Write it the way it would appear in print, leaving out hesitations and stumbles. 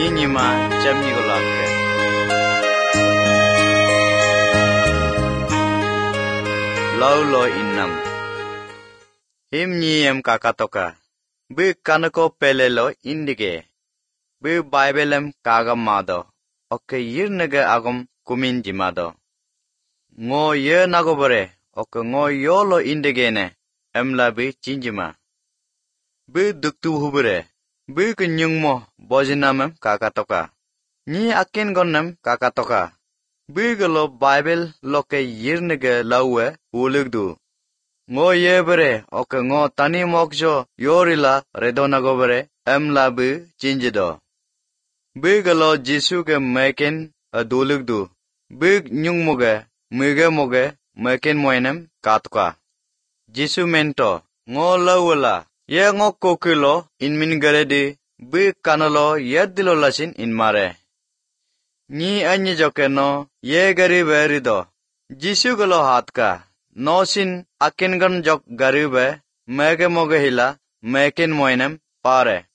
nyima jamni golake. Laulo innam. Him nyiem kakatoka. Bu kanako pelelo indige. Bu Biblem kagam mado. Oke yirnaga agam kumin jimado. Ngo ye nagobore. Oke ngo yolo indigene. Emla bu chinjima. Bu duktu hubure. Bu kenyungmo bojinamem kakatoka. Ni akin gonnam kakatoka. Bu galo Bible loke yirnaga lawe ulugdu. Ngo yebere oke ngo tani mokjo yorila redonagobere emla bu chinjido. Bu galo Jisu ke mekin adulugdu. Bu nyungmoge muge mekin moinem katuka. Jisu mento ngo lawala ye ngo kokilo inmin garedi bu kanalo yedilo lasin inmare. Ni anyi jokeno ye garibe rido. Jisu galo hatka. Nosin akingan jok garibe mege moge hila mekin moinem pare.